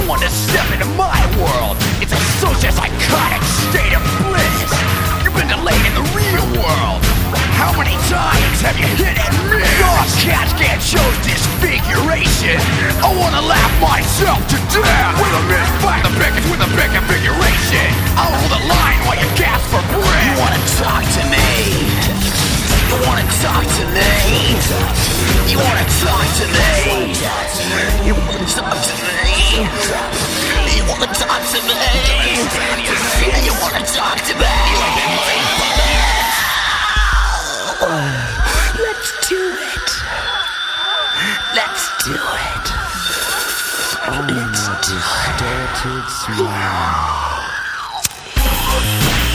want to step into my world. It's a social psychotic state of bliss. You've been delayed in the real world. How many times have you hit and missed? God's cats can't show disfiguration. I wanna laugh myself to death with a misfire the biggest with a big configuration. I'll hold the line while you gasp for breath. You wanna talk to me? You wanna talk to me? You wanna talk to me? You wanna talk to me? You wanna talk to me? You wanna talk to me? Let's do it. Let's do it. Let's do it. Distorted smile.